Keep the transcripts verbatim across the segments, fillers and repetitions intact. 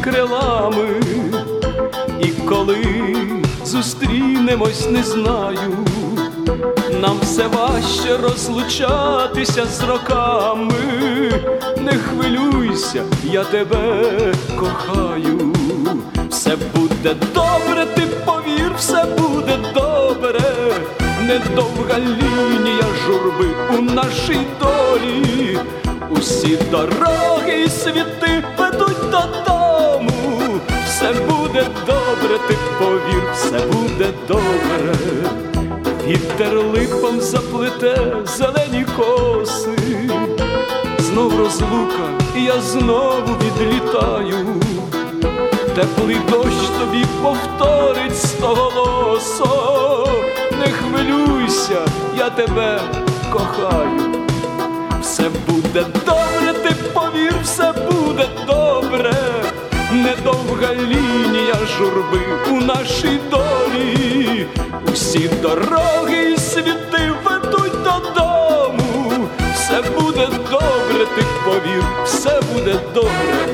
крилами. І коли зустрінемось, не знаю, нам все важче розлучатися з роками. Не хвилюйся, я тебе кохаю. Все буде добре, ти повір, все буде добре. Недовга лінія журби у нашій долі. Усі дороги і світи ведуть додому. Все буде добре, ти повір, все буде добре. Вітер липом заплете зелені коси. Знов розлука, і я знову відлітаю. Теплий дощ тобі повторить стоголосо. Не хвилюйся, я тебе кохаю. Все буде добре, ти повір, все буде добре. Недовга лінія журби у нашій долі. Усі дороги і світи ведуть додому. Все буде добре, ти повір, все буде добре.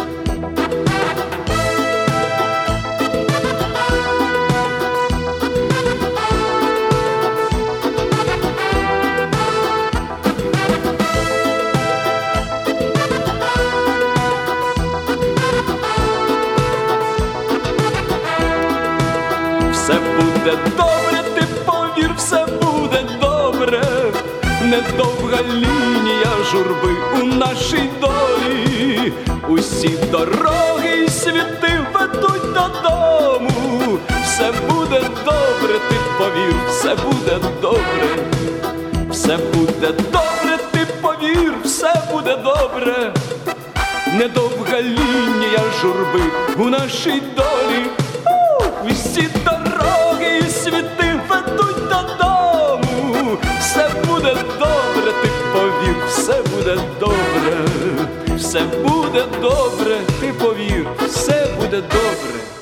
Все буде добре, ти повір, все буде добре. Недовга лінія журби у нашій долі. Усі дороги і світи ведуть додому. Все буде добре, ти повір, все буде добре. Все буде добре, ти повір, все буде добре. Недовга лінія журби у нашій долі. Усі дороги і світи ведуть додому. Все буде добре, ти повір, все буде добре. Все буде добре, ти повір, все буде добре.